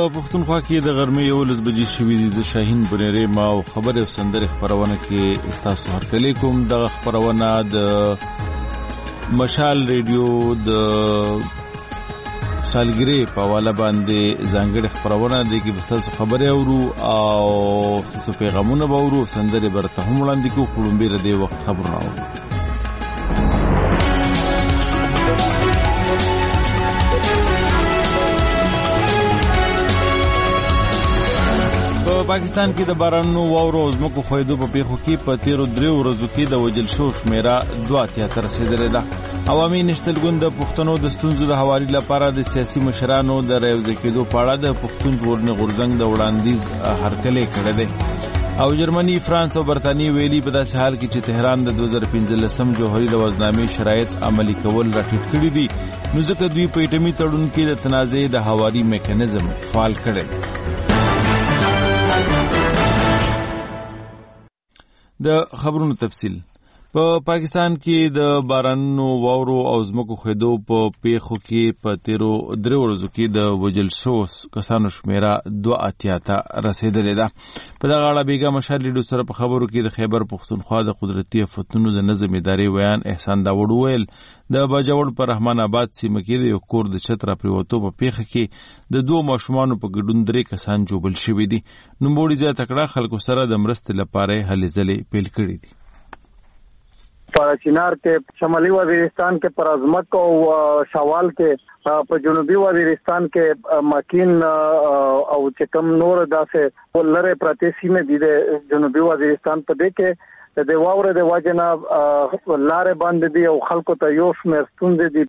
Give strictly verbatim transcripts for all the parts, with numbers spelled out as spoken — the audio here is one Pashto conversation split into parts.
پښتونخوا کې د غرمې یولس بجې شوې دي. زه شاهین بنيري ما او خبرې او سندرې خبرونه کې استاسو هرکلی کوم. دغه خبرونه د مشال ریډیو د سالګری په حواله باندې ځانګړي خبرونه دي کې استاسو خبرې اورو او تاسو پیغامونه به اورو، سندرې برته هم وړاندې کوو. خړومبې د دې وخت خبرونه اورو. پاکستان کې د بارانونو واورو او ځمکو ښویېدو په پیښو کې په تیرو دریو ورځو کې د وژل شوو شمېره دوه اتیا ته رسېدلې ده. عوامي نشتل ګوند د پښتنو د ستونزو د هواري لپاره د سیاسي مشرانو د رايوځای کېدو په اړه د پښتون ژغورنې غورځنګ د وړاندیز هرکلی کړی دی. او جرمني، فرانس او برطانیې ویلي په داسې حال کې چې تهران د دوه زره پنځلسم جوهري لوزنامې شرایط عملي کول راټیټ کړي دي، نو ځکه دوی په ایټمي تړون کې د تنازع د هواري میکانیزم فعال کړی. د خبرونو تفصیل. په پاکستان کې د بارانونو واورو او ځمکو ښویېدو په پیښو کې په تیرو درې ورځو کې د وژل شوو کسانو شمېره دوه اتیا ته رسېدلې ده. په دغه اړه بیګا مشال ریډیو سره په خبرو کې د خیبر پښتونخوا د قدرتي آفتونو د نظم ادارې ویان احسان داوړ وویل د باجوړ په رحمان آباد سیمه کې د یو کور د چت راپرېوتو په پیښه کې د دوو ماشومانو په ګډون درې کسان ژوبل شوي دي. نوموړي زیاته کړه خلکو سره د مرستې لپاره هلې ځلې پیل کړي دي. په چنار کې، شمالي وزیرستان کې، پر ازمک او شوال کې، په جنوبي وزیرستان کې ماکین او چې کوم نور داسې لره پراتې سیمې دي د جنوبي وزیرستان په دې کې د واورې د واجنه لارې باندې دي او خلکو ته یو شمېر ستونزې دي.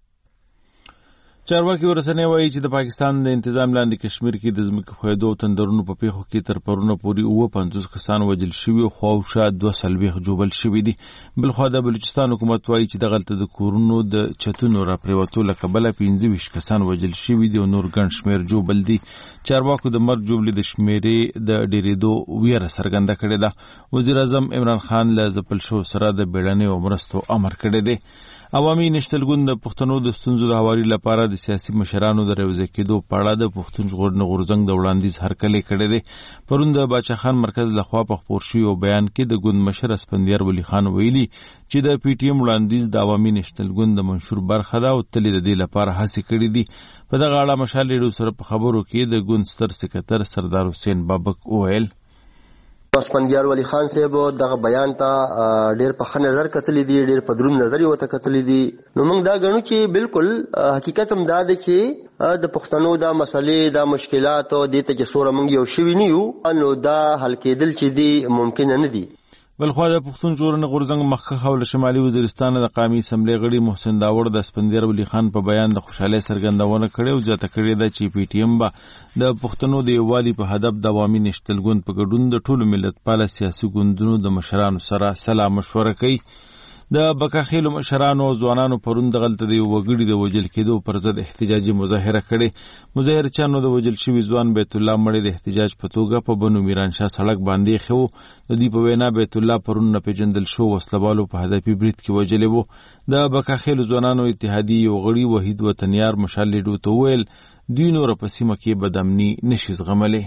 چارواکي ورسنې وایي چې د پاکستان د انتظام لاندې کشمیر کې د ځمکې ښویېدو او تندرونو په پیښو کې تر پرونه پورې اووه پنځوس کسان وژل شوي او خواوشا دوه څلوېښت ژوبل شوي دي. بلخوا د بلوچستان حکومت وایي چې دغلته د کورونو د چتونو راپرېوتو له کبله پنځه ویشت کسان وژل شوي دي او نور ګڼ شمېر ژوبل دي. چارواکو د مرګ ژوبلې د شمېرې د ډېرېدو ویره څرګنده کړې ده. وزیر اعظم عمران خان له ځپل شوو سره د بیړنۍ او مرستو امر کړی دی. عوامي نشتل ګوند د پښتنو د ستونزو د هواري لپاره د سیاسي مشرانو د رايوځای کېدو په اړه د پښتون ژغورنې غورځنګ د وړاندیز هرکلی کړی دی. پرون د باچا خان مرکز لخوا په خپور شوي یو بیان کې د ګوند مشر اسفندیار ولی خان ویلي چې د پی ټي ایم وړاندیز د عوامي نشتل ګوند د منشور برخه ده او تل د دې لپاره هڅې کړې دي. په دغه اړه مشال ریډیو سره په خبرو کې د ګوند ستر سکرټر سردار حسین بابک وویل اسفندیار ولی خان صاحب دغه بیان ته ډېر په ښه نظر کتلی دي، ډېر په دروند نظر یې ورته کتلی دي. نو موږ دا ګڼو چې بالکل حقیقت هم دا دی چې د پښتنو دا مسلې دا مشکلات دې ته چې څومره موږ یو شوي نه یو نو دا حل کېدل چې دي ممکن نه دي. بلخوا د پښتون ژغورنې غورځنګ مخکښ او له شمالي وزیرستان د قامي اسمبلۍ غړي محسن داوړ د اسفندیار ولی خان په بیان د خوشحالۍ څرګندونه کړې او زیاته کړې ده چې پی ټي ایم به د پښتنو د یووالي په هدف د عوامي نشتل ګوند په ګډون د ټولو ملت پاله سیاسي ګوندونو د مشرانو سره سلا مشوره کوي. د بکاخیلو مشرانو او ځوانانو پرون دغلته د یو وګړي د وژل کېدو پر ضد احتجاجي مظاهره کړې. مظاهرچیانو د وژل شوي ځوان بیت الله مړی د احتجاج په توګه په بنو میرانشاه سړک باندې ایښی و. د دوی په وینا بیت الله پرون نه پیژندل شو وسلوالو په هدفي برید کې وژلی و. د بکاخیلو ځوانانو اتحادیې یو غړي وحید وطنیار مشال ریډیو ته وویل دوی نوره په سیمه کې بدامني نشي زغملی.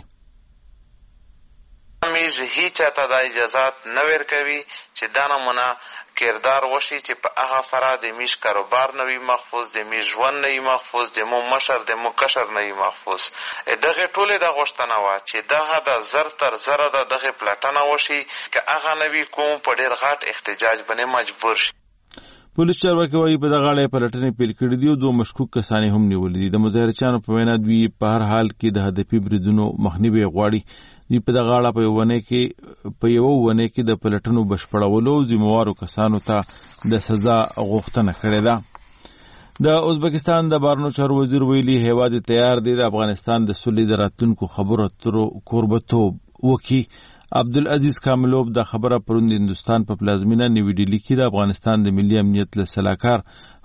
امیر هیڅ چاته دا اجازات نه ورکوي چې دا نمونه کردار وشي چې په هغه سره د میش کاروبار نه وي محفوظ، د میش ژوند نه وي محفوظ، د مو مشر د مو کشر نه وي محفوظ. دغه ټولې دا غوښتنه وه چې دغه د زر تر زره د دغه پلټنه وشي که هغه نه وي کوم په ډېر غټ احتجاج باندې مجبور شي. پولیس چارواکي وایي په دغه اړه پلټنې پیل کړي دي او دوه مشکوک کسان هم نیولي دي. د مظاهرچیانو په وینا دوی په هر حال کې د هدفي بریدونو مخنیوی غواړي. دوی په دغه اړه په یو ونه کې په یو ونه کې د پلټنو بشپړولو او ذمهوارو کسانو ته د سزا غوښتنه کړې ده. د ازبکستان د بهرنیو چارو وزیر ویلي هیواد تیار دی د افغانستان د سولې د راتلونکو خبرو اترو کوربتوب وکړي. عبدالعزیز کاملوف دا خبره پرون د هندوستان په پلازمینه نیوی ډیلی کې د افغانستان د ملي امنیت له سلاکار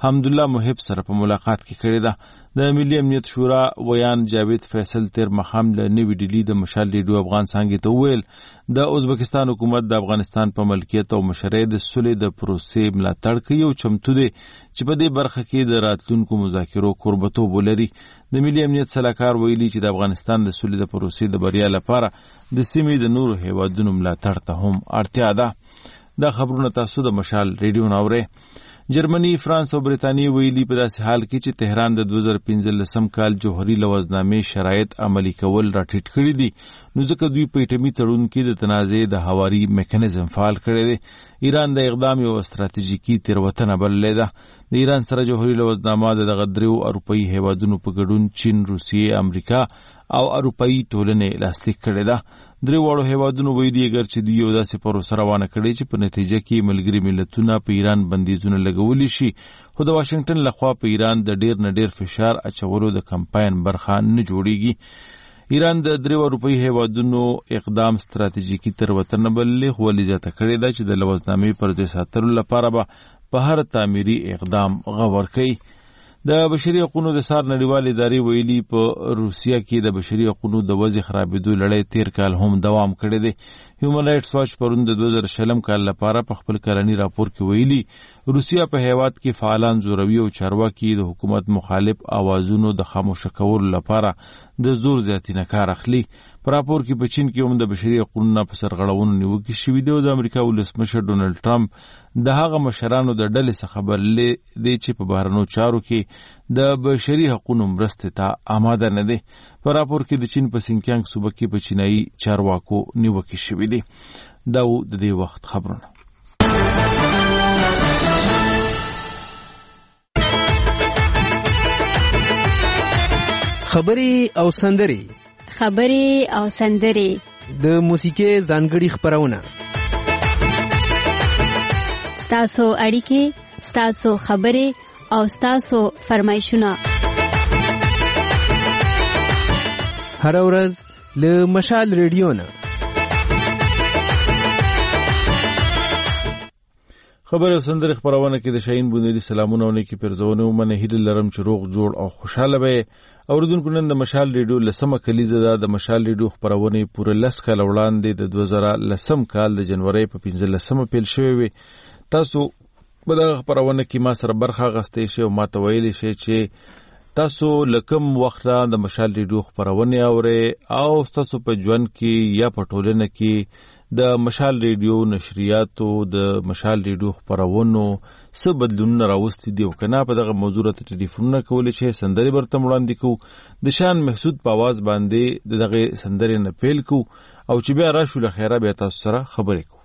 حمدالله محب سره په ملاقات کې کړې ده. د ملي امنیت شورا ویان جاوید فیصل تیر مخام له نوې ډیلی د مشال ریډیو افغان څنګه ته ویل د ازبکستان حکومت د افغانستان په ملکیت او مشرۍ د سولې د پروسې ملاتړ کوي او چمتو دی چې په دې برخه کې د راتلونکو مذاکرو قربتوب ولري. د ملي امنیت سلاکار ویلي چې د افغانستان د سولې د پروسې د بریا لپاره د سیمې د نورو هیوادونو ملاتړ ته هم اړتیا ده. دا خبرونه تاسو د مشال ریډیو ناورئ. جرمني، فرانس او برتانیې ویلي په داسې حال کې چې تهران د دوه زره پنځلسم کال جوهري لوزنامې شرایط عملي کول راټیټ کړي دي، نو ځکه دوی په ایټمي تړون کې د تنازع د هواري میکانیزم فعال کړی دی. ایران د اقدام یو ستراتیژیکي تېروتنه بللې ده. د ایران سره جوهري لوزنامه د دغه دریو اروپایي هیوادونو په ګډون چین، روسیې، امریکا او اروپایي ټولنې لاسلیک کړې ده. درې واړو هیوادونو ویلي اگر چې دوی یو داسې پروسه روانه کړې چې په نتیجه کې ملګري ملتونه په ایران بندیزونه لګولی شي، خو د واشنګټن لخوا په ایران د ډیر نه ډیر فشار اچولو د کمپاین برخه نه جوړیږي. ایران د درې اروپایي هیوادونو اقدام ستراتیژیکي تېروتنه بللې، خو ولې زیاته کړې ده چې د لوزنامې پر ځای ساتلو لپاره به په هر تعمیري اقدام غور کوي. د بشري حقوقو د سار نړیوال ادارې ویلي په روسیه کې د بشري حقوقو د وضع خرابېدو لړۍ تیر کال هم دوام کړی دی. هیومن رایټس واچ پرون د دوه زره شلم کال لپاره په خپل کلني راپور کې ویلي روسیه په هیواد کې فعالان زوروي او چارواکي د حکومت مخالف اوازونو د خاموشه کولو لپاره د زور زیاتینه کار اخلي. په راپور کې په چین کې هم د بشري حقوقو نه په سرغړونو نیوکې شوي دي او د امریکا ولسمشر ډونالډ ټرمپ د هغه مشرانو د ډلې څخه بللې دی چې په بهرنیو چارو کې د بشري حقوقو مرستې ته آماده نه دی. په راپور کې د چین په سینکیانګ صوبه کې په چینایي چارواکو نیوکې شوي دي. دا و د دې وخت خبرونه. خبرې او سندرې خبرې او سندرې د موسیقي ځانګړي خبرونه، ستاسو اړیکې، ستاسو خبرې او ستاسو فرمایشونه هر ورځ له مشال ریډیو نه. خبر او سندرې خبرونه کې د شاهین بونیری سلامونه او نیکی پرزونه ومنه هیله لرم چې روغ جوړ او خوشاله به. اوردونکو نن د مشال ریډیو لسمه کلیزه ده. د مشال ریډیو خبرونه پوره لس کال وړاندې د دوه زره لسم کال د جنوري په پنځلسمه پیل شوې وي. تاسو په دغه خبرونه کې ما سره برخه غستې شي او ما ته ویلې شي چې تاسو لکم وخت د مشال ریډیو خبرونه اورئ او تاسو په ژوند کې یا په ټولنه کې د مشال ریډیو نشریاتو د مشال ریډیو خبرونو څه بدلونونه راوستي دي او کنه په دغه موضوع ته ټلیفونونه کولی شئ. سندرې برته وړاندې کوو د شان محسود په आवाज باندې دغه سندرې نه پیل کوو او چې بیا راشو له خیره بیا تاسو سره خبرې کوو.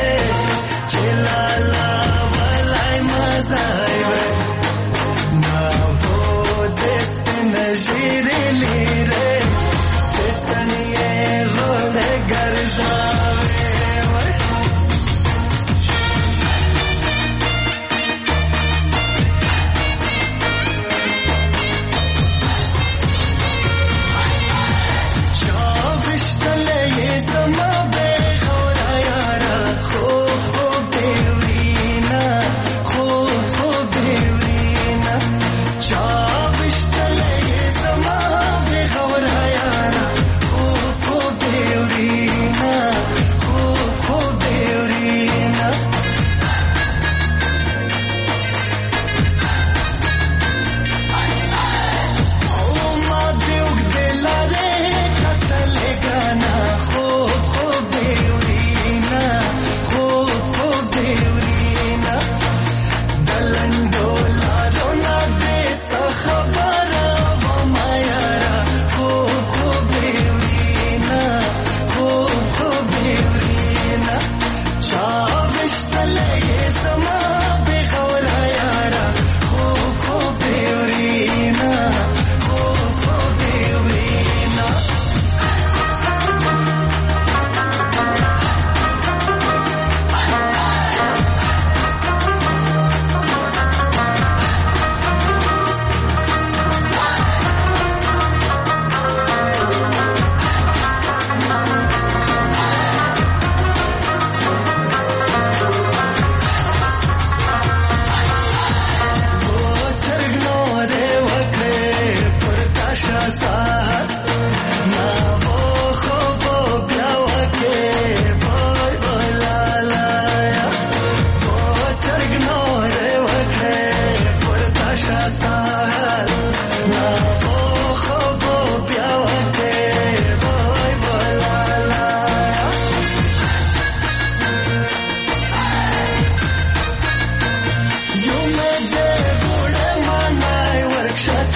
Nah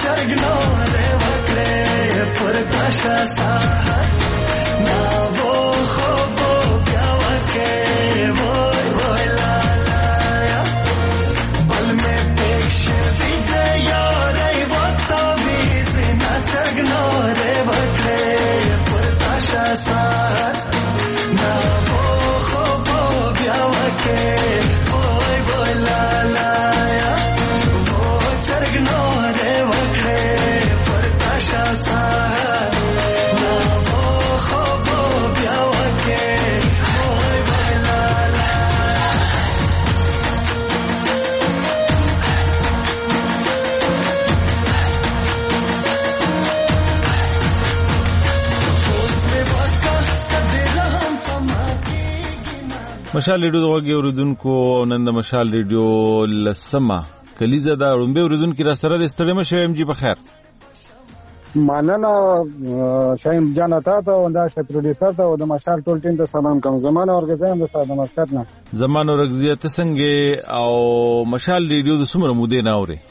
مشال ریډیو د وګي اوریدونکو نن د مشال ریډیو لسمه کلیزه دا رومبه اوریدونکو را سره د ستړي مشه ام جی په خیر مننه شایم جان تا ته او دا شپروډیسر ته او د مشال ټول ټیم ته سلام کوم زمانه ورګزم د ساده مسکت نه زمانه ورګزیه ته څنګه او مشال ریډیو د سمره مودې نه اوري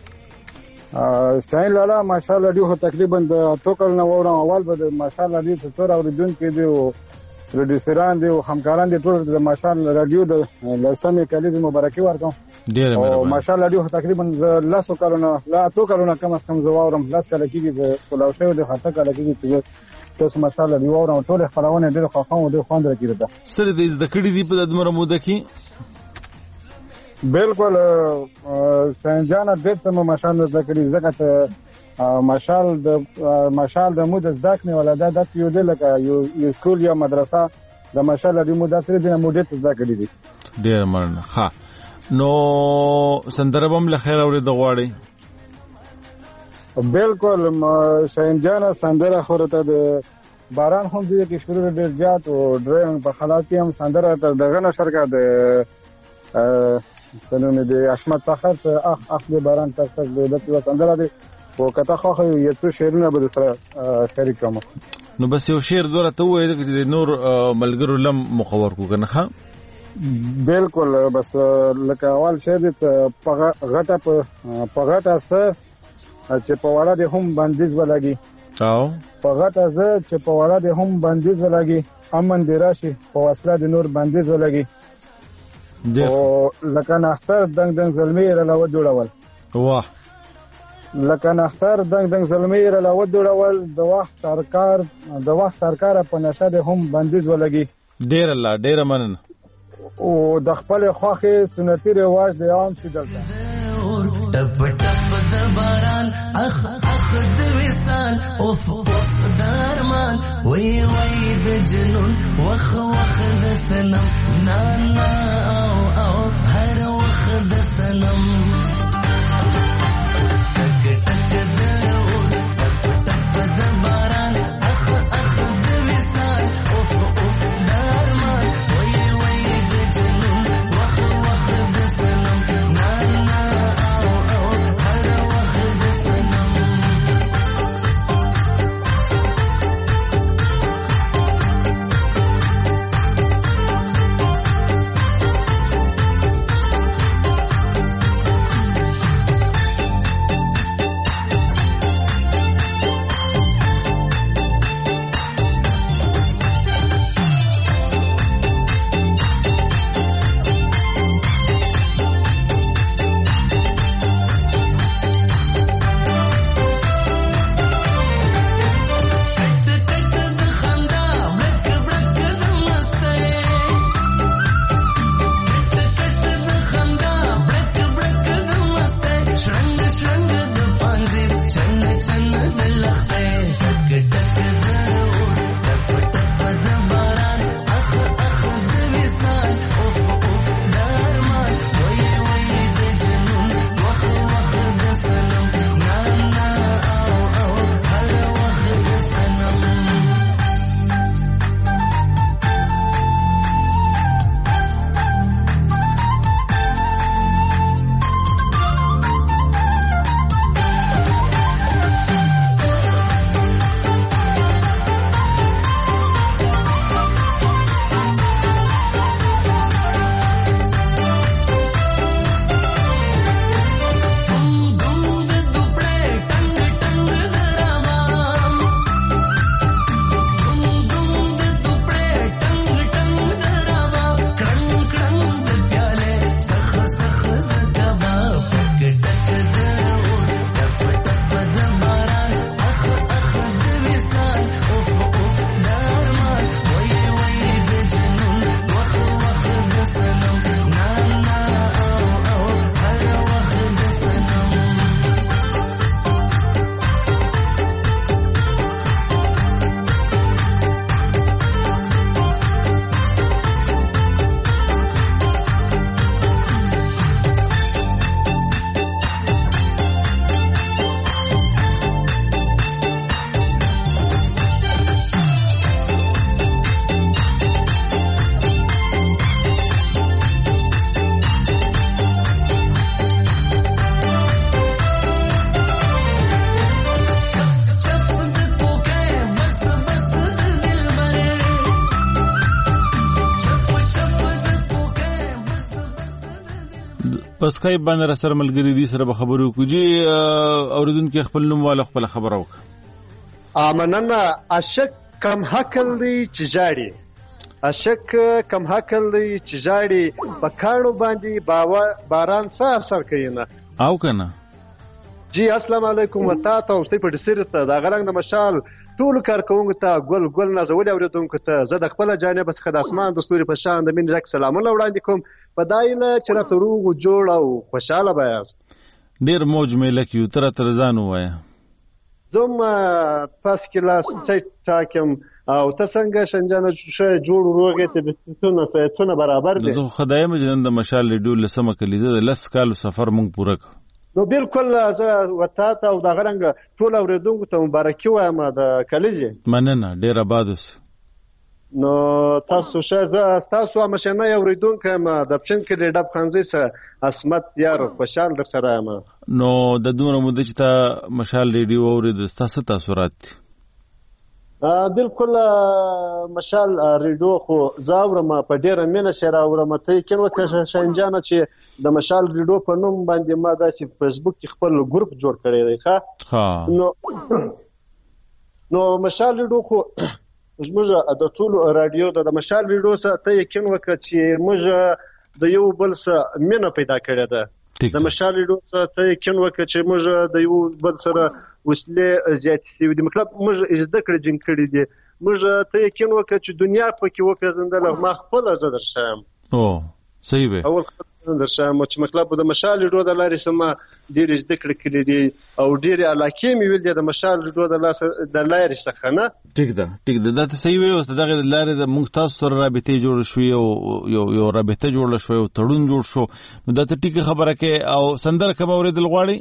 شاین لاله مشال ریډیو تقریبا د توکل نه وره اول به د مشال ریډیو څخه تر اوریدونکو دی او پروډوسران دي او همکاران دي ټول د مشال رادیو د لسمه کلیزه مبارکي ورکوم ډیر مهرباني او مشال رادیو تقریبا لاسو کارونه لا تو کارونه کم از کم زواورم لاس کله کیږي د کلاوشه د خاطر کله کیږي چې تاسو مشال رادیو اورم ټول خبرونه ډیر خوښم او ډیر خوند راکړي ده سره د زده کړې دی په دمر موده کې بالکل سنجانه دته مو مشال زده کړی زکه مشال د مشال د مود زداکنه ولدا د یو د لکه یو سکول یا مدرسه د مشال د مود تر دې مودې زداکړي دي ډیر مننه ها نو سندربم له خیر اورې د غواړي بالکل شاینجان سندره خورته د باران هم دې کې شروع ډیر زیات او ډرین په حالات هم سندره دغه نشر کا د سنونه د اشمت فخر اخ اخ د باران تک تک د دې سندره دي او کته خو یو څو شعرونه به سره شریک کوم نو بس یو شعر دوره ته وایي چې نور ملګرو لم مخور کو کنه ها بالکل بس لکه اول شعر ته غټه په غټه سه چې په وړه د هم بندیز ولګي او په غټه زه چې په وړه د هم بندیز ولګي امن دی راشي په وسله د نور بندیز ولګي او لکه نختر دنګ دنګ زلمی راو جوړول واه لکه نختر دنګ دنګ زلمی راو جوړول د وخت سرکار د وخت سرکار په نشه د هم بندیز ولګي ډیر الله ډیر مننه او د خپل خوخه سنتي رواج د عام شي دلته ټپ ټپ د باران اخ اخ د وصال اوف د ارمان وی وی د جنون وخ وخ د سنم نا نا او او هر وخ د سنم ټک ټک د ټپ ټپ د باران اخ اخ د وصال اوف اوف د ارمان وی وی د جنون وخ وخ د سنم نا نا او او هر وخ د سنم په سکایپ باندې را سره ملګري دي سره به خبرې وکړو. جی اورېدونکي خپل نوم والا خپله خبره وکړه. مننه. اشک کم حقل دی چې ژاړي، اشک کم حقل دی چې ژاړي، په کاڼو باندې باران څه اثر کوي نه او که نه. جی السلام علیکم وتا ته او ستې په ډسیر ته د غرنګ د مشال ټول کارکونکو ته ګل ګل نازولې اورېدونکو ته زه د خپل جانب څخه د اسمان د ستوري په شان د مين رک سلامونه وړاندې کوم. په دایله چې راته روغ جوړ او خوشاله بیاست. ډېر موج میله کې یو تر تر ځان ووایه. زم پاس کلاس سیټ ټاکم او ته څنګه شنجانه ښه جوړ روغې ته بستونه سیټونه برابر دي. زه خدای مې نن د مشال ریډیو لسمه کلیزه د لس کالو سفر مونږ پوره کړ. نو بالکل زه وتا ته او دغه رنګ ټول اورېدونکو ته مبارکي وایم د کلیزې. مننه ډېر آباد اوسئ. نو تاسو ښه زه ستاسو همشنی اورېدونکی یم د پچین کلي ډب ښوونځي څخه عصمت یار خوشحال در سره یم. نو د دومره موده چې تا مشال ریډیو اورېده ستا څه تاثرات دي؟ بالکل مشال ریډیو خو زه اورم په ډېره مینه سره اورم. ته یقین وکړه شنجانه چې د مشال ریډیو په نوم باندې ما داسې په فیسبوک کې خپل ګروپ جوړ کړی دی. ښه نو نو مشال ریډیو خو زموږ د ټولو راډیو د مشال ریډیو سره ته یقین وکړه چې موږ د یو بل سره مینه پیدا کړې ده. د مشال ریډیو سره ته یقین وکړه چې موږ د یو بل سره وسلې زیاتې شوي دي، مطلب موږ زده کړې جنګ کړي دي. موږ ته یقین وکړه چې دنیا پکې وپېژندله. ما خپله زه در ښیم. او صحیح دی. اول خپله در ښیم چې مطلب د مشال ریډیو د لارې څخه ما ډېرې زده کړې کړي دي او ډېرې علاقې مې ویلې د مشال ریډیو د لارې څخه. نه ټیک ده ټیک ده، دا ته صحیح وایي. اوس د دغې لارې د موږ تاسو سره رابطې جوړه شوې او یو یو رابطه جوړه شوه او تړون جوړ شو. نو دا ته ټیکه خبره کوې. او سندره کومه اورېدل غواړئ؟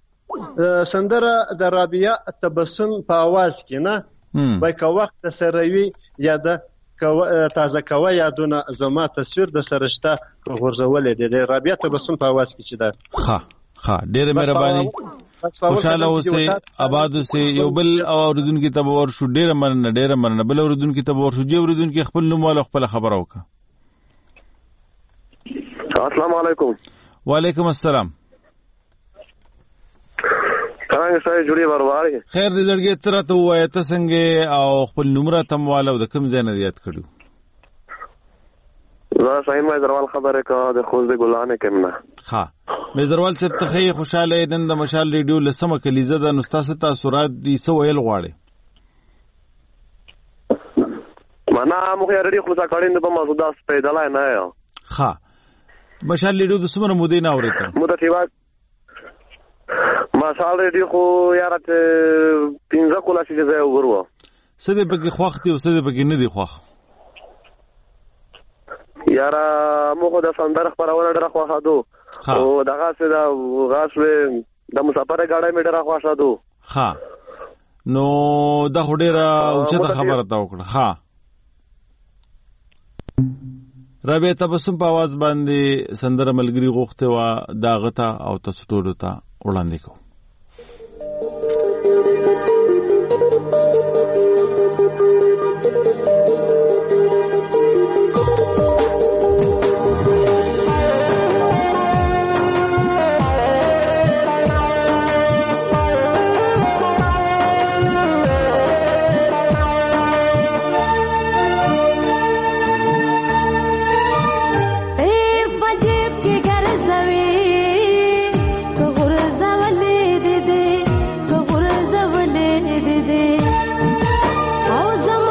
سندره د رابعه تبسم په اواز کې نه وای که وخت سره وي یا د تازه کوه یادونه زما تصویر د سره شته غورځولې دی د رابعه تبسم په اواز کې چې ده. ښه ښه ډېره مهرباني، خوشحاله اوسئ، آباد اوسئ. یو بل اورېدونکي ته به ورشو. ډېره مننه ډېره مننه. بل اورېدونکي ته به ورشو. جی اورېدونکي خپل نوم والا خپله خبره وکړه. السلام علیکم. وعلیکم السلام. څنګه سړی جوړې ورواړې؟ خیر دې زړګې ته راته ووایه ته څنګه او خپل نوم راته هم واله او د کوم ځای نه یاد کړو؟ زه شاهین میزروال خبرې کوه د خوست د ګلانې کې نه. ښه میزروال صاحب ته ښه خوشحاله یې. نن د مشال ریډیو لسمه کلیزه ده، نو ستا څه تاثرات دي، څه ویل غواړې؟ معنا موږ یې ریډیو خلاصه کړې نو په موضوع داس پیدلای نه یو. ښه مشال ریډیو د څومره مودې نه اورېده؟ موده چې مشال ریډیو خو یاره پنځه کاله چې ځای وګورو. څه دې پکې خوښ دي او څه دې پکې نه دي خوښ؟ یاره موږ خو د سندره خپرونه ډېره خوښېدو او دغسې د غاښ د مسافرۍ ګاډۍ مې ډېره خوښېدو. ښه نو دا خو ډېره اوچته خبره ته وکړه. ښه رابعه تبسم په اواز باندې سندره ملګري غوښتې وه، د هغه ته او تاسو ټولو ته وړاندې کوو. او زم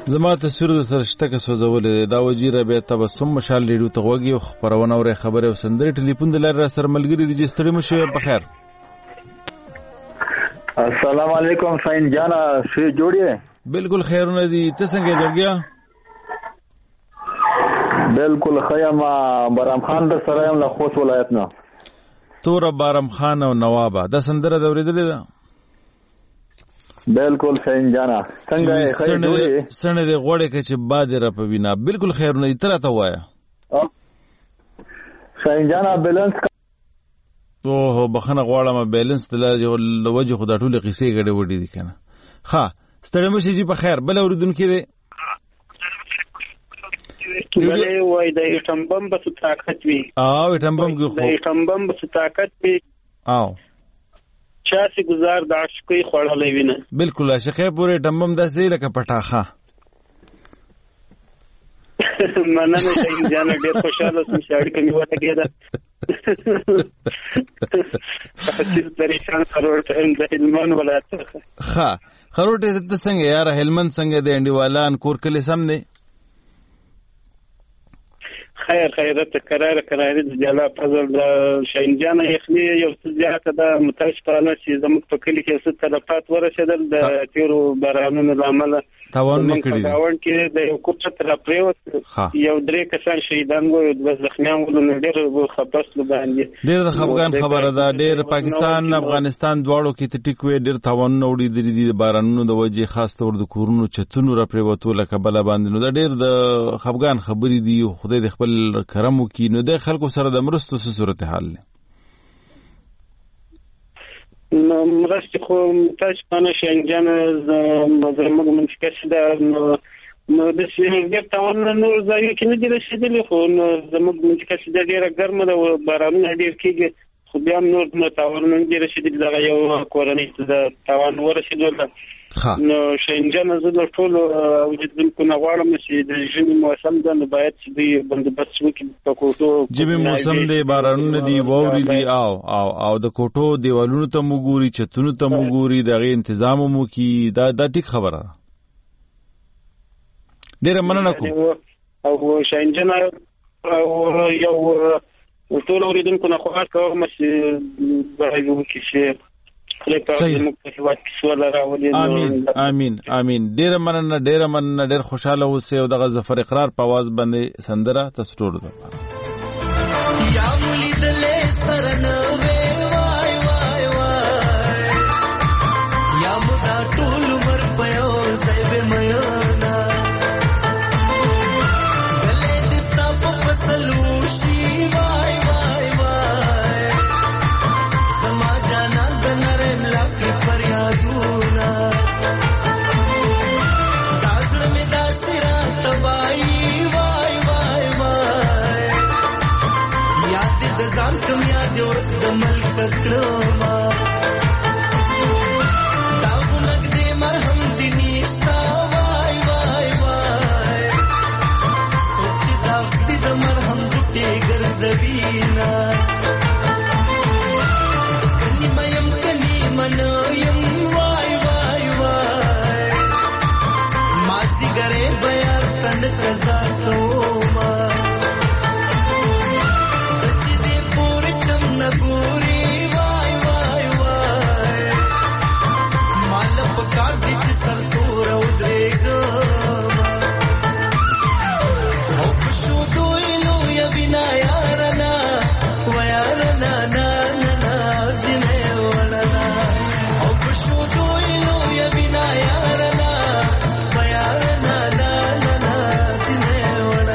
زما تصویر د سرشته که سوځولې دا وزیر بیا تبسم مشال ریډیو ته غوږی او خبرونه اوري خبره او سندري ټلیفون د لار سره ملګری دي ستړي مشه په خیر. السلام علیکم فاین جانا سی جوړیه بالکل خیرونه دي ته څنګه جوړګیا؟ بالکل خیم بارام خان د سره یم له خوست ولایت نه. تور بارام خان او نوابه دا سندره د اوریدلې ده؟ بالکل فاین جانا څنګه خیر جوړی سنه د غوړې کې چې باد را پوینا بالکل خیرونه دي تر ته وایا. فاین جانا بیلانس اوه بخنه غواړم بیلانس د لوجه خدای ټول قصې غړې وډې دي کنه. ها ستړي مشه جی په خیر بل اوریدونکو دي ولې وای د ایټم بم په طاقت وی او ایټم بم کې د ایټم بم په طاقت وی او چاسي گزار د عشقي خړلې وینه بالکل عاشقې پورې ایټم بم داسې لکه پټاخه مننه چې جان ډېر خوشاله سم شاړې کوي وته کېده تاسو پریشان خروټ هم د هلمند ولایت ښه خروټ ته څنګه یار هلمند څنګه د انډیوالان کور کلی سم دی خیر خیرت قرار قرار د جلا فضل د شاین جان یخنی یو څه زیاته د متشکرانه چې زموږ په کلی کې څه تلفات ورسېدل د تیرو بارانونو لامل تاوان نکړي دي تاوان کې د یو کوڅه تر پریوت یو درې کسان شهیدان وو د زخمیان ولونه ډېر خپس باندې ډېر د خفګان خبره ده ډېر پاکستان افغانستان دواړو کې ټیک وې ډېر تاوان نوړي دي د بارانونو د وجې خاص تور د کورونو چتونو را پریوتو لکه بل باندې نو دا ډېر د خفګان خبرې دي خدای د خپل کرم وکي نو د خلکو سره د مرستو څه صورتحال دی؟ نو مرستې خو تاسو پانه شینجان زموږ منطقه چې ده نو داسې ډېر تاوانونه نور ځایو کې نه دي رسېدلي خو نو زموږ منطقه چې ده ډېره ګرمه ده او بارانونه ډېر کېږي خو بیا هم نور نو تاوانونه نه دي رسېدلي دغه یو کورنۍ ته د تاوان ورسېدل نو شینجان زه د ټولو اوریدونکو نه غواړم چې د ژمي موسم ده نو باید چې دوی بندوبست وکړي په کوټو ژمي موسم دی بارانونه دي واورې دي او او او د کوټو دیوالونو ته مو ګوري چتونو ته مو ګوري د هغې انتظام مو کړي دا دا ټیک خبره ده ډېره مننه کوم او شینجان او یو ټول اوریدونکو نه خواهش کوم چې باید وکړي چې امين امين امين ډېر مننه ډېر مننه ډېر خوشاله اوسئ او دغه ظفر اقرار په आवाज باندې سندره تاسو ټول ته یا ولیدلې سرنه وای وای وای یا مدا ټول مر پيو زيب ميانا ولې دستا په فصلو شي وای وای وای سما جانا کم یاد ورت د ملک کړما دا ونګ دې مرهم دې نشتا وای وای وای سوچ دا دې د مرهم دې ګرځوینا کني مېم کني منویم وای وای وای ما سیګره بیا تند قزا کوما نګوري وای وای وای مال په کار دي چې سر تور او درېګا او پښو دوی نو یا بنا یارنا و یارنا نا نا جنې ولنا او پښو دوی نو یا بنا یارنا و یارنا نا نا جنې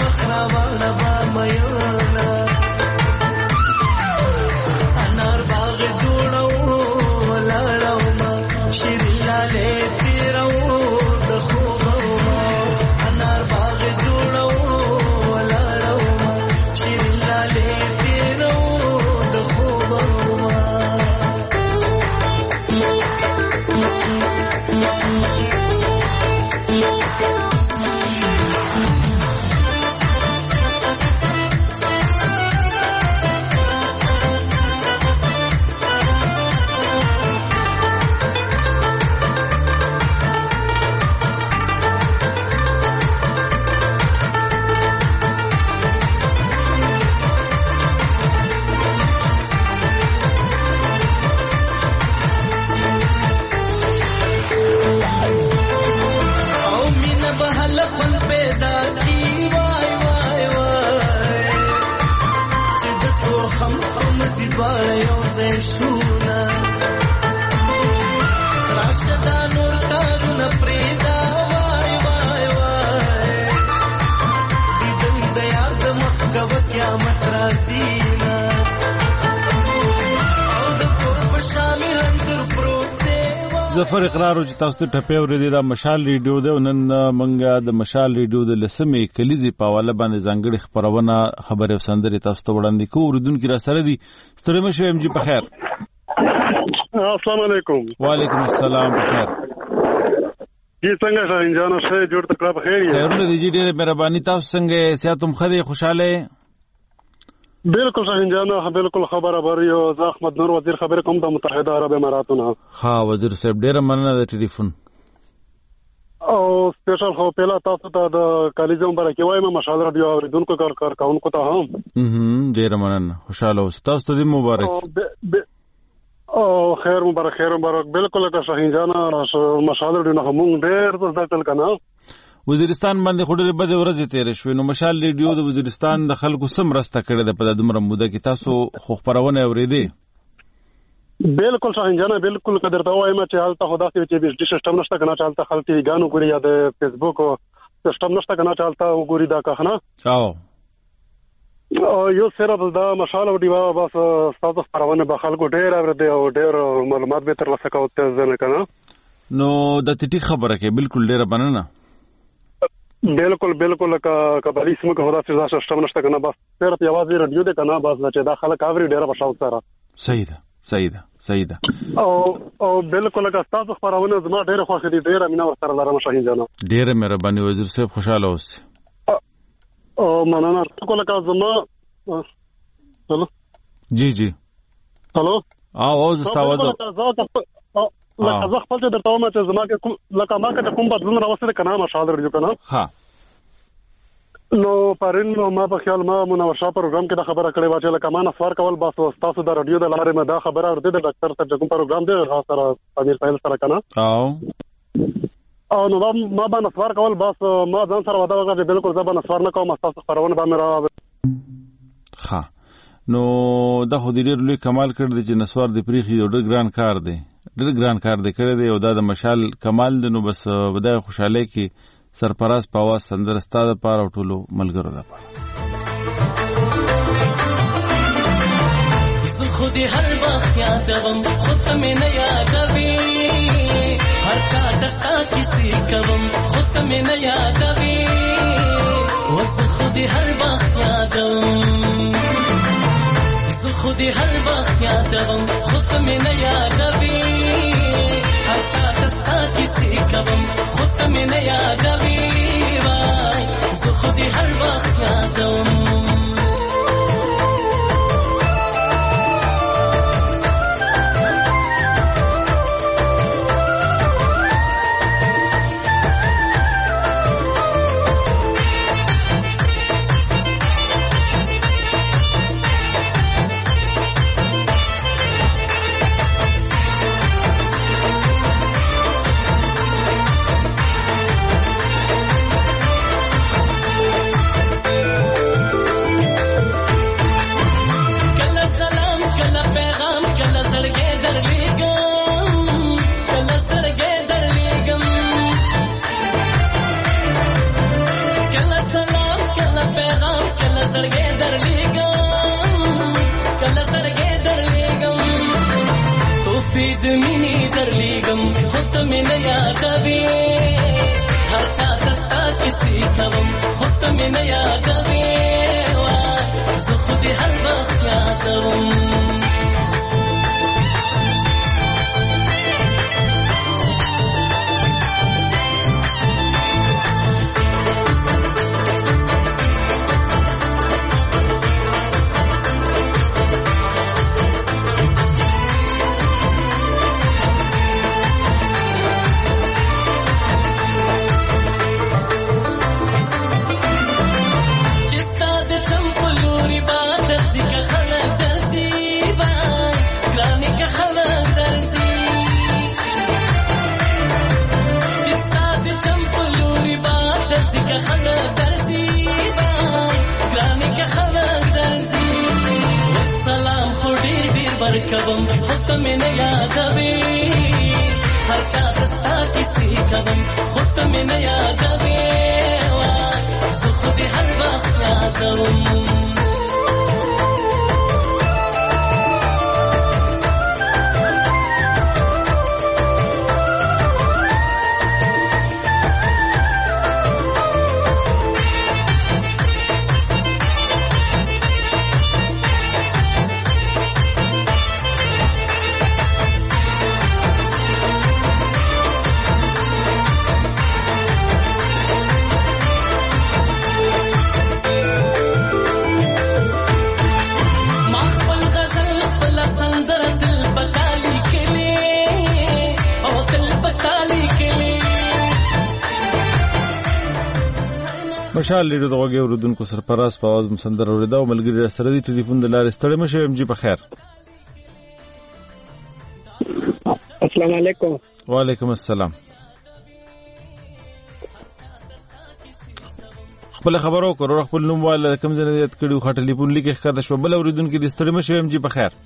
مخرا وانا با ميونا انار باغ جوړو ولاړو ما شیرین لاله تیرو د خوبو ما انار باغ جوړو ولاړو ما شیرین لاله تیرو د خوبو ما ظفر اقرار چې تاسو ته ټپه ورې د مشال ریډیو د نن منګه د مشال ریډیو د لسمې کلیزي په حواله باندې ځانګړي خبرونه خبره او سندري تاسو ته وړاندې کوو. اوردونکو را سره دي ستړي مشه ام جی په خیر. السلام علیکم. وعلیکم السلام په خیر. جی څنګه شاهین جان شه جوړ تکړه په خیر. خیرونه دي جی ډېر مهرباني. تاسو څنګه سیاتم خدي خوشاله؟ بالکل شاهین جان بالکل خبره بری او ز احمد نور وزیر خبره کوم د متحده عرب اماراتونو. ها وزیر صاحب ډېر مننه د ټلیفون او سپیشل خو پهلا تاسو ته د کالیزم برکه وایم مشال رادیو اوریدونکو کار کار کوونکو ته هم هم ډېر مننه خوشاله اوسئ. تاسو ته دې مبارک او خیر مبارک خیر مبارک. بالکل که شاهین جان مشال رادیو نه مونږ ډېر زده کړل کنه. وزیرستان باندې خوري بده ورځې تیر شوې نو مشال ریډیو د وزیرستان د خلکو سم راسته کړې ده په دمر موده کې تاسو خو خبرونه اورېدې؟ بالکل شاهین جان بالکل قدر ته وایم چې حالت خدا کې چې د سیستم نشته کنه چې حالت خلک غانو ګوري یا د فیسبوک سیستم نشته کنه چې حالت وګوري دا کنه او یو سره د مشال او دیوا بس تاسو خبرونه به خلکو ډېر اورېدې او ډېر معلومات به تر لاسه کوته ځنه کنه نو د ټیټ خبره کې بالکل ډېر بننه. بالکل بالکل کا کبالي سم کو خدا چې سیستم نشته کنه بس صرف یوازې رادیو ده کنه بس چې دا خلک اوري ډېر بشاو سره. صحیح ده صحیح ده صحیح ده. او او بالکل کا تاسو خبرونه زما ډېر خوښ دي ډېر امینه ورسره لرم شاهین جان. ډېر مهرباني وزیر صاحب خوشاله اوسئ. او مننه ټول کا زما هلو جی جی هلو او او زستاوازو لکه زه خپل ته درته وایم چې زما کې کوم لکه ما کې کوم بدلون راوستل کنه مشال رادیو کنه ها نو پرین ما په خیال ما منور شاه پروګرام کې دا خبره کړې و چې لکه ما نسوار کول باسو تاسو د رادیو د لارې مې دا خبره ورته د ډاکټر سره کوم پروګرام دی سره امیر فایل سره کنه او او نو ما باندې نسوار کول بس ما ځان سره ودا وکړ چې بالکل ځبا نسوار نه کوم تاسو خبرونه باندې را ها نو دا خو ډېر لوی کمال کړ دی چې نسوار دی پریخي ډېر ګران کار دی ډېر ګران کار دی کړی دی او دا د مشال کمال دی نو بس بدای خوشاله کې سرپراز په आवाज سندر ستاده پاره او ټولو ملګرو ده پاره زه خو دې هر وخت یادوم خو ته مې نه یادوي هر چا ته ستا کیسې کوم خو ته مې نه یادوي زه خو دې هر وخت یادوم زه خو دې هر وخت یادوم خو ته مې نه یادوي هر چا ته ستا کیسې کوم خو ته مې نه یادوي وای زه خو دې هر وخت یادوم د مینې درلیږم خو ته مې نه یادوې هر چا ته ستا کیسې کوم خو ته مې نه یادوې زه خو دې هر وخت یادوم کوم خو ته مې نه یادوې هر چا ته ستا کیسې کوم خو ته مې نه یادوې زه خو دې هر وخت یادوم مشال لیډر د غوږی اوریدونکو سرپرست په आवाज مسندر اوریدا او ملګری سره دی ټلیفون د لارې ستړی مشه ام جی په خیر السلام علیکم وعلیکم السلام خپل خبرو کړو خپل نوم والا کوم ځای نه یاد کړو خاطر ټلیفون لیکه ښکته شو بل اوریدونکو د ستړی مشه ام جی په خیر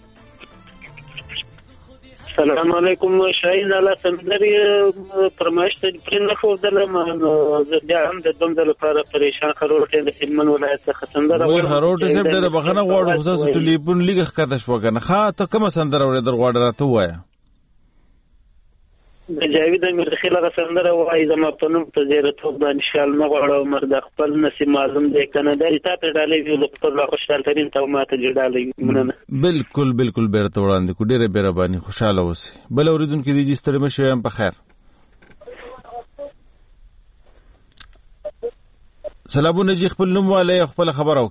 السلام علیکم شاهین الله سندري پرمایش ته پرې نه خو دلم زه بیا هم د دوم د لپاره پریشان خروټه د هلمند ولایت څخه سندره وای خروټه چې ډېر بخنه غواړو خو تاسو ټلیفون لیکه ښکته شو کنه ښه ته کوم سندره اورېدل غواړې راته وایه د جاوید امیر هغه سندره وایي زما په نوم ته زیره توب باندې شال نه غواړم مرد خپل نصیب معلوم دی کنه دا تا ته ډالې ویل خپل خوشحال ترين ته ماته جوړالې مننه بالکل بالکل بیرته وړاندې کو ډېره بیره باندې خوشاله اوسئ بل اوریدونکو دی چې ستړي مشه هم په خیر سلامونه جی خپل نوم والے خپل خبر او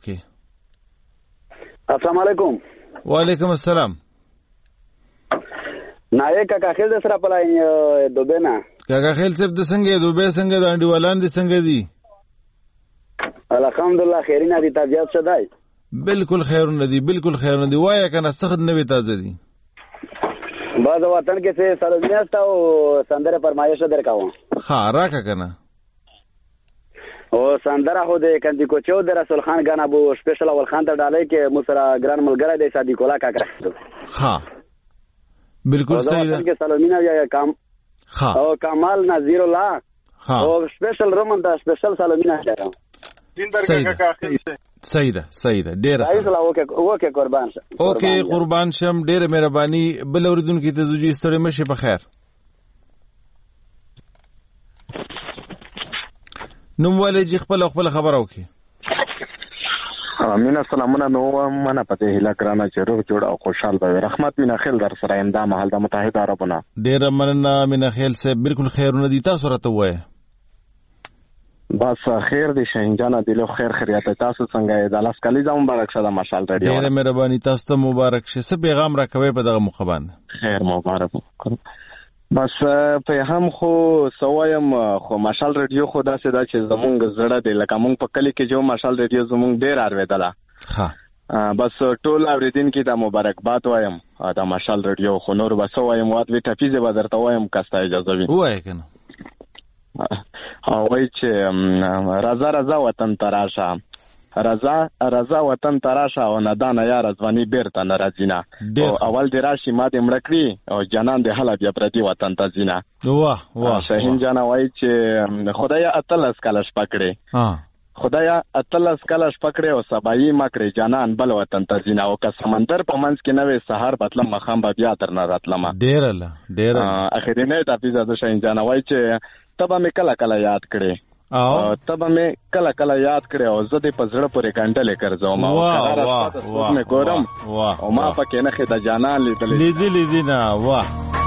کې السلام علیکم وعلیکم السلام نایه کاکا خیل د سره پلای دوبه نه کاکا خیل صاحب د څنګه دوبه څنګه د انډیوالان دي څنګه دي الحمدلله خیرینه دي طبيعت شدای بالکل خیرونه دي بالکل خیرونه دي وای کنه سخت نه وي تازه دي بعد وطن کې څه سرزمیاست او سندره فرمایش درکاو ها راکا کنه او سندره خو د کندی کوچو د رسول خان غانا بو سپیشل اول خان ته ډالای کې مسرا ګران ملګری د صادق الله کاکا ها بالکل صحیح ده کې سلامونه یا کام ها او کمال نذیر الله ها او سپیشل رومن دا سپیشل سلامونه راځم صحیح ده صحیح ده صحیح ده ډیر ایسلا اوکے اوکے قربان شه اوکے قربان شم ډیر مهرباني بل اوریدونکو ته زوجي ستړي مشه په خیر نوم والے جی خپل خپل خبر او کې امین سلامونه نو منه پته هله کرانا چې روغ جوړ او خوشحال به رحمت مینا خیل در سره انده محل د متحده عربونه ډیر مننه مینا خیل صاحب بالکل خیرونه دي تاسو راته وایي بس خیر دي شینجانا دلو خیر خیریت تاسو څنګه د لاس کلی زمو مبارک شه د مشال رادیو ډیر مهرباني تاسو ته مبارک شه څه پیغام راکوي په دغه مخبان خیر مبارک بس په هم خو سوایم خو مشال رادیو خو داسې دا چې زمونږ زړه دی لکه مونږ په کلی کې جو مشال رادیو زمونږ ډیر اورېدله ها بس ټول اوریدونکو ته مبارکباد وایم دا مشال رادیو خو نور بس وایم وات وی ټاپیزه به درته وایم کاسته اجازه وي وای کنه او وای چې رضا رضا وطن تراشه رضا رضا وطن تراشه او ندانه یا رضوانی بیرته ناراضینا او اول دی راشي ما دې مړکړي او جنان دې حلا بیا پردي وطن ته زینا واه واه شاهین جان وای چې خدای اتلس کالش پکړي ها خدایا اتلس کله شپکړې او سبایي مکړې جانان بل وطن ته ځینه او که سمندر په منځ کې نوې سهار بتلم مخام به بیا تر نه راتلم ډېره له ډېره اخرینه تفیزه د شاین جانوای چې تبه مې کله کله یاد کړې او تبه مې کله کله یاد کړې او زه دې په زړه پورې ګنډلې ګرځوم او قرار سپارښت مې ګورم او ما پکې نښې د جانان لیدلې لیدلې دي نه واه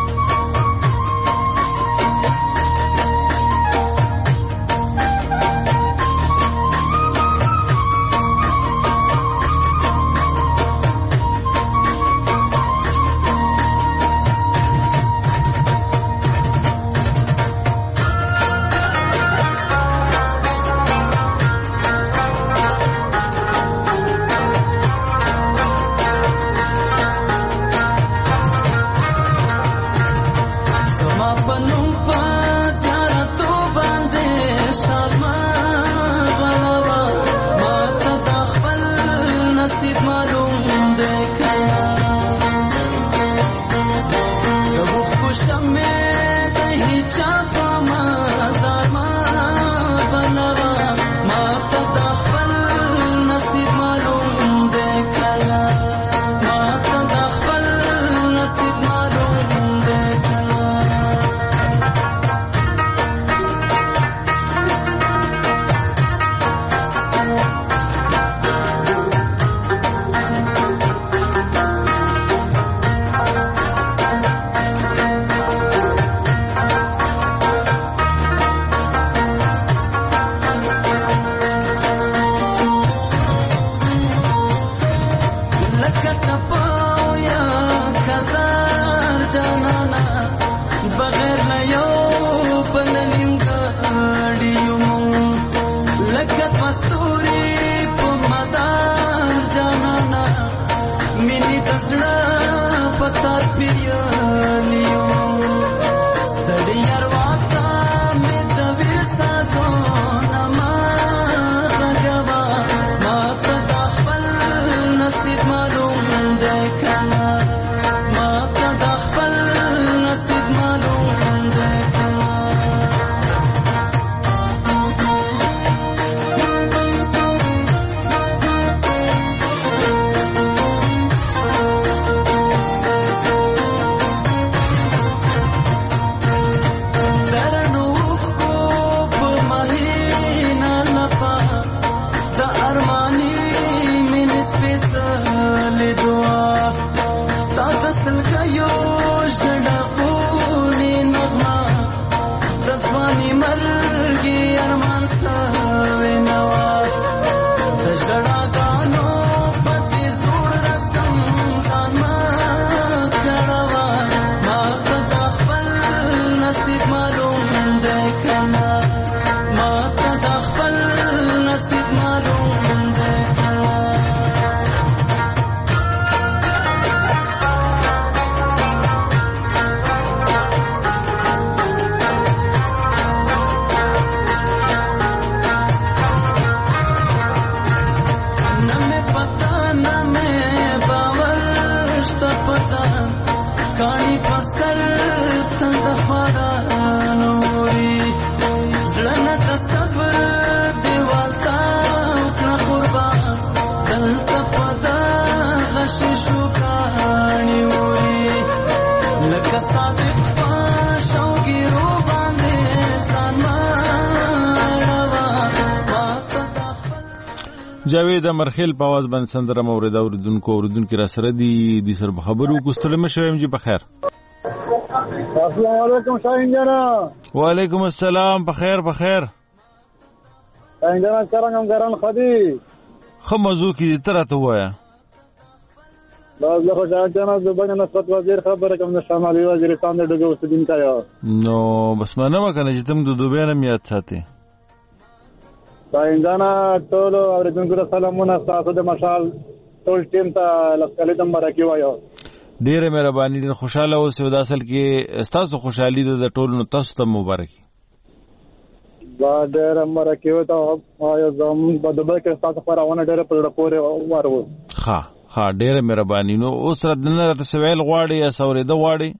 جاوید مرخیل په आवाज باندې سندره مورید اوریدونکو اوریدونکو را سره دی د سر خبرو کوستل مشویم جی بخیر. السلام علیکم شاهین جانا. وعلیکم السلام بخیر بخیر. شاهین جانا څنګه ګران خدي؟ خو موضوع کی تر ته وایا. باز له شاهین جانا د بنه نسبت وزیر خبره کوم د شمالي وزیرستان د دغه وسدین کایا. نو بس منه وکنه چې تم د دوبه نه میات ساتي. شاهین جانا ټول اوریدونکو سلامونه تاسو د مشال ټول ټیم ته لکه دم برکې وایو. ډیره مهرباني ډیره خوشاله اوسئ د اصل کې تاسو خوشحالي د ټولو تاسو ته مبارک. دا ډیره مرکه وته آیا زموږ په دبه کې تاسو خبرونه ډیره په لړ پورې وارو. ها ها ډیره مهرباني. نو اوس را دنه راته سوال غواړي یا سورې د غواړي.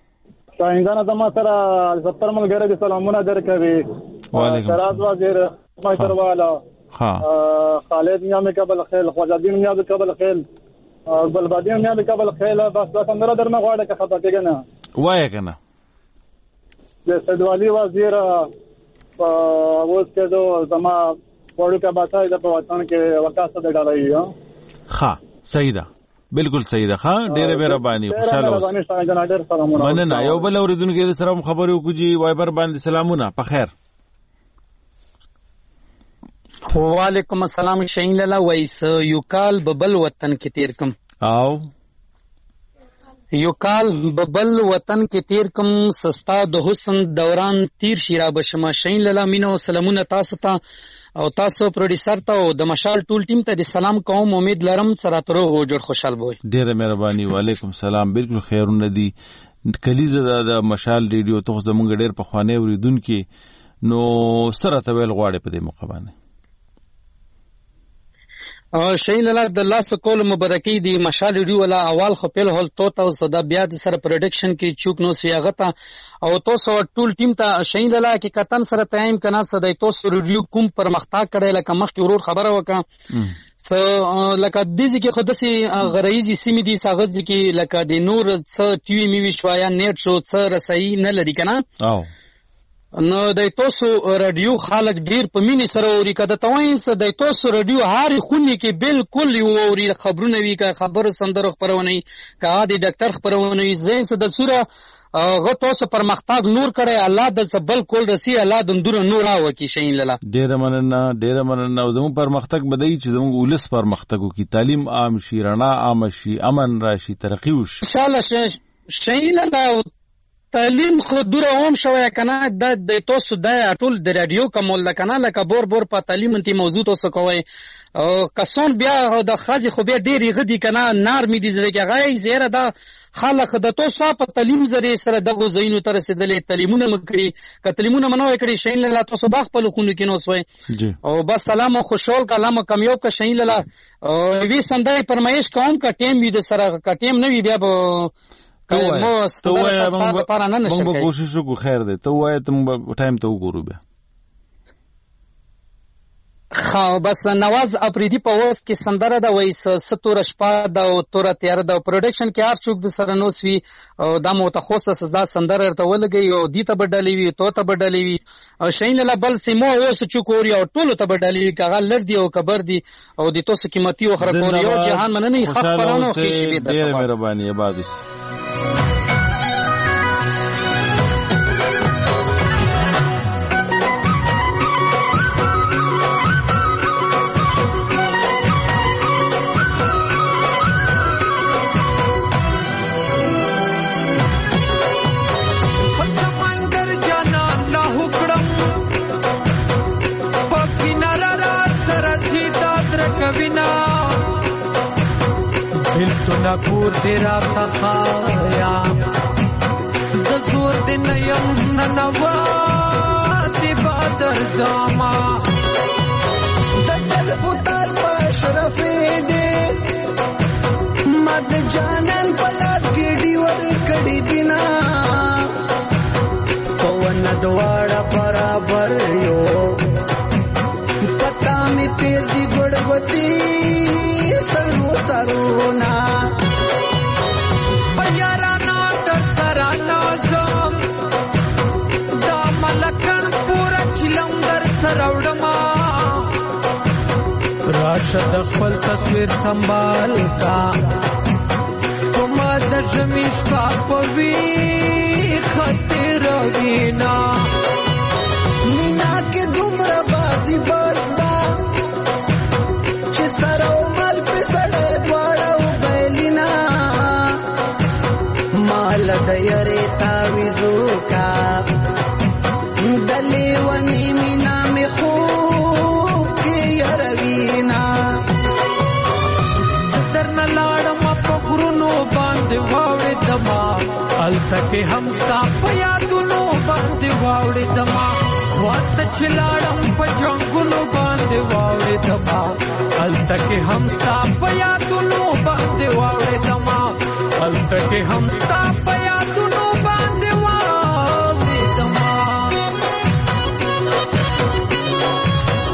شاهین جانا زما سره ستر ملګری د سلامونه درکوي. وعلیکم السلام وزیر ما تروالا ها خالد میام قبل خیل خواجادین میام قبل خیل بلبادین میام قبل خیل بس دا څنګه درنه غواړه که خطا کېږي نه وایه کنه د سیدوالي وزیر اوس کې دو زما وړو کا باتای د په وطن کې وکاسه د ډالۍ ها صحیح ده بالکل صحیح ده ها ډېره مهرباني خوشاله اوسه مننه یو بل اوریدونکو سره خبرې وکړو جی وایبر باندې سلامونه په خیر وعلیکم السلام شین لالا وایس یو کال ببل وطن کې تیر کم او یو کال ببل وطن کې تیر کم سستا د حسن دوران تیر شیرا بشما شین لالا مینو سلامونه تاسو ته او تاسو پروډوسر ته او د مشال ټول ټیم ته د سلام کوم امید لرم سره تر هو جوړ خوشحال بوي ډیره مهرباني وعلیکم السلام بالکل خیرونه دي کلیزه د مشال ریډیو ته زمونږ ډیر په خوانه اوریدونکو نو سره ته ویل غواړي په دې موقع باندې شین لاله د لاس کول مبارکي دی مشال ریډیو ولا اول خو په هول تو ته صدا بیا د سره پروډکشن کې چوک نو سیاغتا او تاسو ټول ټیم ته شین لاله کې کتن سره تایم کنا سده تاسو ریډیو کوم پرمختګ کړي لکه مخ کې ورور خبره وکا څ لکه د دې کې خودسي غرایزي سیمې دي ساغت کې لکه د نور څ ټي وي می وشوایا نیټ شو څ رسایي نه لري کنه او نو د تاسو رادیو خلک ډیر په مینې سره اوري کده توینس د تاسو رادیو هاري خونی کې بالکل یو اوري خبرونه وی کا خبر سندره خبرونه کا د ډاکټر خبرونه زین څه د سوره غو تاسو پرمختګ نور کړي الله د سبل کول رسی الله د نور نور او کی شین لاله ډیر مننه ډیر مننه زمو پرمختګ بدای چې زمو ولس پرمختګ کی تعلیم عام شي رڼا عام شي امن راشي ترقی وشي ان شاء الله شین لاله تعلیم خو دور هم شوی کنه د د تاسو د ټول د رادیو کومل کنه لکه بور بور په تعلیم انت موضوع تاسو کوی او کسان بیا د خازي خو بیا ډیر غدي کنه نار می دي زره غي زیره د خلق د تاسو په تعلیم زری سره دغه زینو تر رسیدلې تعلیمونه مکړي ک تعلیمونه منو کړي شین لاله تاسو باغ په لخونو کې نو سوی او بس سلام او خوشحال کلام کامیاب ک شین لاله وی سندای پرمایش کوم ک ټیم وی د سره ک ټیم نه وی بیا تو وای موږ به کوشش وکړو خیر دی تو وای ته موږ ټایم ته وګورو بیا خو بس نواز افریدی په اوس کې سندره د وایس ستور شپه د تور تیار د پروډکشن کې هر څوک د سره نوسوي او د متخصص سزا سندره ته ولګي او دی ته بدلې وي تو ته بدلې وي او شین له بل سیمو اوس چوکوري او ټولو ته بدلې وي کغه لر دی او کبر دی او د تاسو قیمتي او خرکول یو جهان مننه خخ پرانو کې شي به ډېر مهرباني عبادت بلتنا پور دیرا تخایا دزور دی نیم ننوا دی بادر زاما دسل فتار پاشرفی دی مد جانن پلاس گیڑی ور کڑی دینا پون دوارا برابر یو پتا می تیر دی گڑگوتی سرو سرونا پیارانا در سرانا زم دا ملکن پورا چلم در سروڑما راشد خپل تصویر سنبال کا کما در جمیش پاپوی خطر وینا مینا کے دمر بازی بازدا چه سرو مال پہ سڑے دوارو بیلینا مال دیرے تاویزو کا دلی ونی مینا میں خوب کی یروینا ستر نلاڑم اپا گرونو باندے واوڑے دما التکے ہم ساپ یادونو باندے واوڑے دما وات چلاړم په جنگونو باندې واوړې دما التکه هم ستا په یادونو باندې واوړې دما التکه هم ستا په یادونو باندې واوړې دما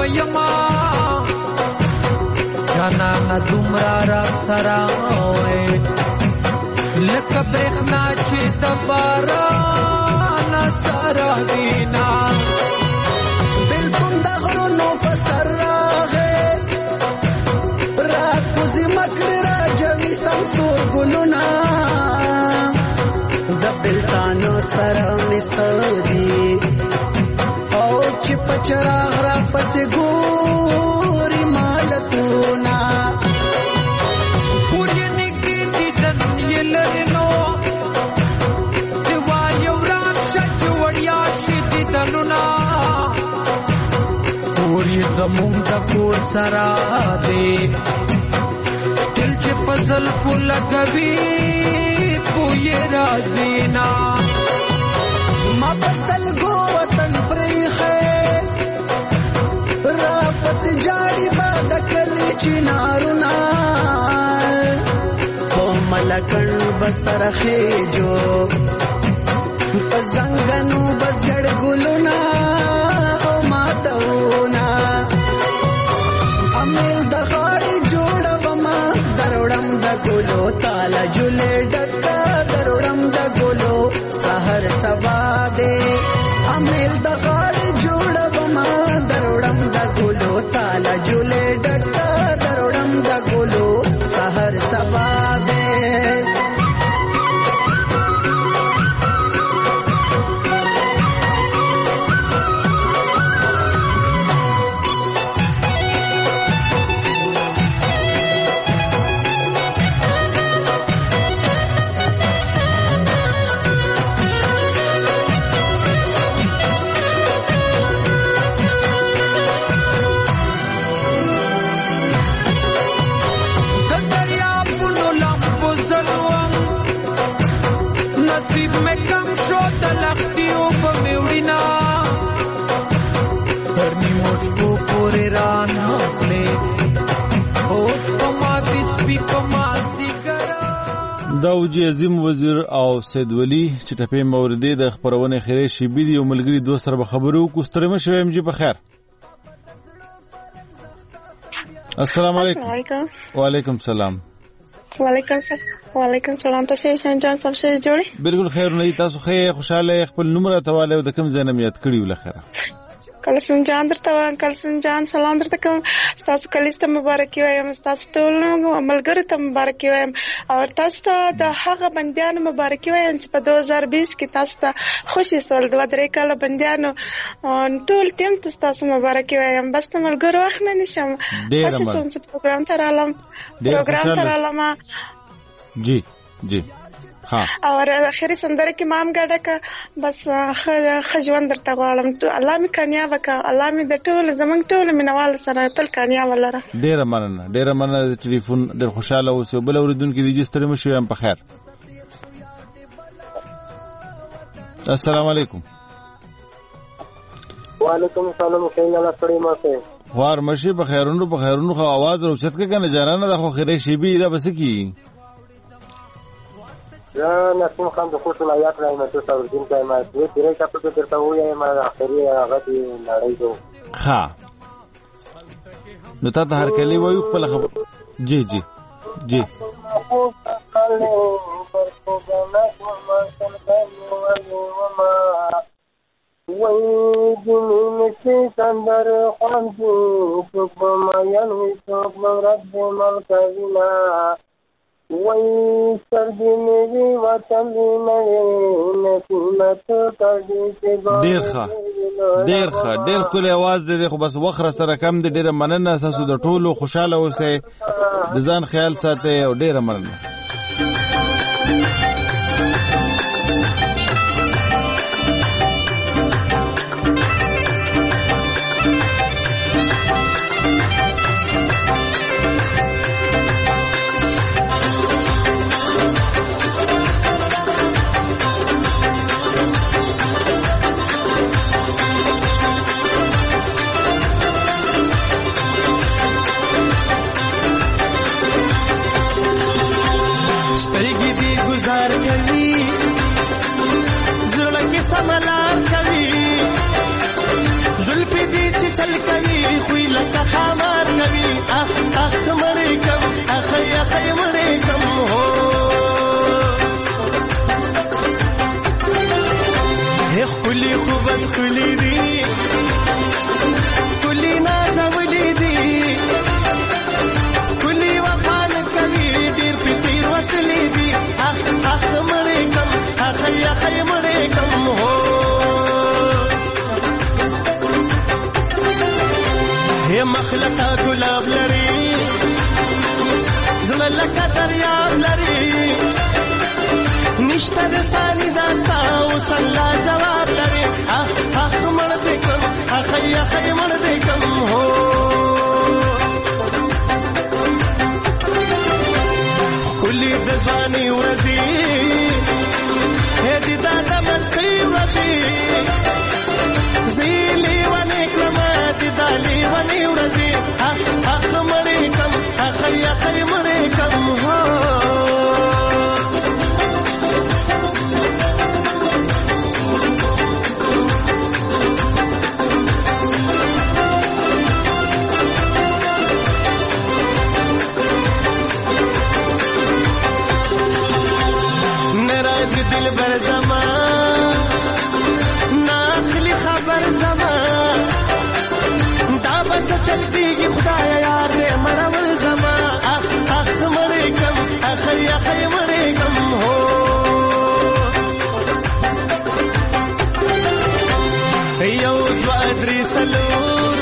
ویما جانانا دومرا را سرا وای لکه برېښنا چې د باران سره وینا بلکون د غرونو په سر راغې راکوزي مکړې راجوي سمسور ګلونه د بلتانو سره مې سودي او چې په چراغ را پسې ګوري مالتونه کور یې نږدې دیدن یې لرې نو د وایو راشه چې وړیا شي دیدنونه کور یې زمونږ د کور سره دی تل چې په زلفو لګوي بوی رازینا ما پسلګو وطن پریخه را پس جاړي باد کلی چنارونا په ملکن بسرخه جو پزنګنو بزړ ګلونا او ماتونا امیل د خاړي جوړو ما دروړم د ګلو تالا جولې ډکا دروړم د ګلو سحر سبا دے امیل د غاړي جوړو ما دروړم د ګلو تالا جولې ډکا دروړم د ګلو سحر سبا دے نصیب میں کم شو تلختیوں پا میوڑینا پرنی مشکو پوری رانا اپنے اوف پما دیس پی پماز دی کرا داوجی عظیم وزیر او سید ولی چې ټپې موردې د خبرونه خیره شیبی دی او ملګری دوست سره خبرو کو ستړي شوم جی په خیر السلام علیکم وعلیکم السلام وعلیکم السلام وعلیکم السلام تاسو څنګه جان سم شه جوړي بالکل خیر نه تاسو خیر خوشاله خپل نمبر تواله د کوم ځای نه یاد کړی ولخره کلسن جان درته وان کلسن جان سلام درته کوم تاسو کلیسته مبارکي وایم تاسو ټول ملګری ته مبارکي وایم او تاسو ته د هغه بندیانو مبارکي وایم چې په دوه هزار بیس کې تاسو ته خوشي سول دوه درې کاله بندیانو ټول ټیم تاسو مبارکي وایم بس ته ملګرو وخت نه نشم خوشي سوم چې پروګرام ته رالم پروګرام ته رالم جی جی ها اور اخري سندره کې مام ګډه کا بس خجوان درته غواړم الله می کامیاب کا الله می د ټول زمنګ ټول مینوال سره تل کامیاب ولره ډیره مننه ډیره مننه ټلیفون در خوشاله اوسه بل اوریدونکو دي جستر مشو یم په خیر السلام علیکم وعلیکم السلام څنګه لا سړی ماته وار مشي په خیرونو په خیرونو خو आवाज روشت کې کنه جانانه د خو خیره شی بي دا بس کی یا نسیم خان د خوشو لایات راي مته تورین کای ما دې ډیره کاپه درته وایي ما اخري هغه دی لړۍ دو ها نو تا ته هر کلی وایو خپل خبر جی جی جی وای جنین چې سندر خوان دې څوک ما یانوي څوک رب ملک وینا وای سردی میری وطن نه نسیمت کړي چې ډیر ښه ډیر ښه ډیر کله आवाज دې خو بس وخره سره کم دې ډیر مننه تاسو د ټولو خوشاله اوسئ د ځان خیال ساتئ او ډیر مننه سملار کوي زلفي دي چې چل کوي خوی لکه خامار کوي اخ اخ مړې کم اخی اخی مړې کم هو هې خپلې خو بس ښکلې دي ښکلې نازولې دي ښکلې وفا نه کوي ډېر پې تېروتلې دي اخ اخ مړې کم اخی اخی مړې کم هو هې مخلقه ګلاب لري زړه لکه دریاب لري نشته د ثاني داستا اوس الله جواب لري اخ اخ مړ دې کم اخی اخی مړ دې کم هو ښکلې د ځوانۍ ورځې هې د دا د مستۍ ورځې زه یې لیونې کړمه د دا لیونۍ ورځې اخ اخ مړې کم اخی اخی مړې کم هو دل بر زمان ناخلی خبر زمان دا بس چل دیگی خدایا یار دے مرول زمان اخ اخ مڑے کم اخی اخی مڑے کم ہو یو دو ادری سلور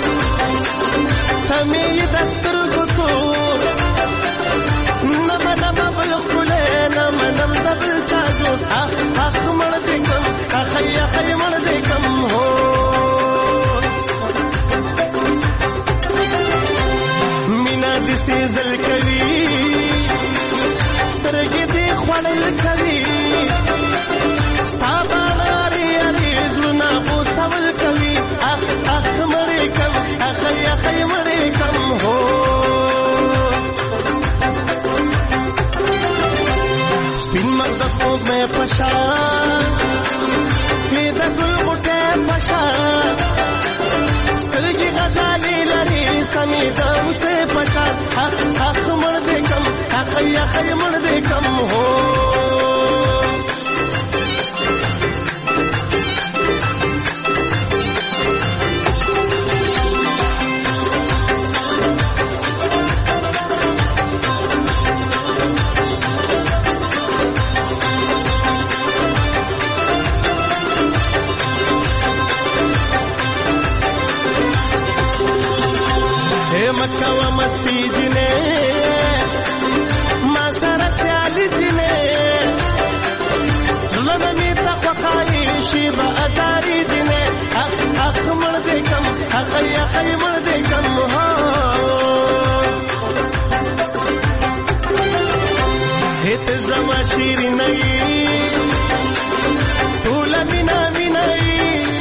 تمی دستر گتور نم نم بلخلے نم نم دبل چازو اخ اخ مړ دې کم اخی اخی مړ دې کم هو مینا دې سیزل کوي سترګې دې خوړل کوي ستا باندې اړې زړونه خو سوال کوي اخ اخ مړ دې کم اخی اخی مړ دې کم هو میں پشان یہ دا گل غٹے پشان سترگی غزالی لری سمی دم سے پشان اخ اخ مڑ دے کم اخی اخی مڑ دے کم ہو مکہ و مستی جنے ما سر سیالی جنے لنمی تقوقائی شیب ازاری جنے اخ اخ مڑ دے کم اخی اخی مڑ دے کم ہو ہت زما شیری نئی طول مینا مینئی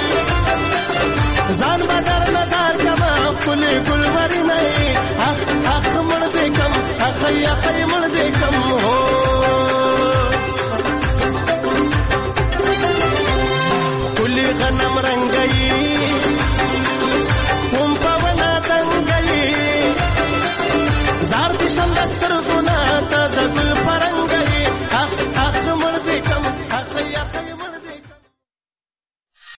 زان بازار نظار کما کل کل وری نئی اخ اخ مڑ دے کم اخی اخی مڑ دے کم ہو کلی غنم رنگئی ہم پونا تنگئی زار دشم دستر گنا تا دگل پرنگئی اخ اخ مڑ دے کم اخی اخی مڑ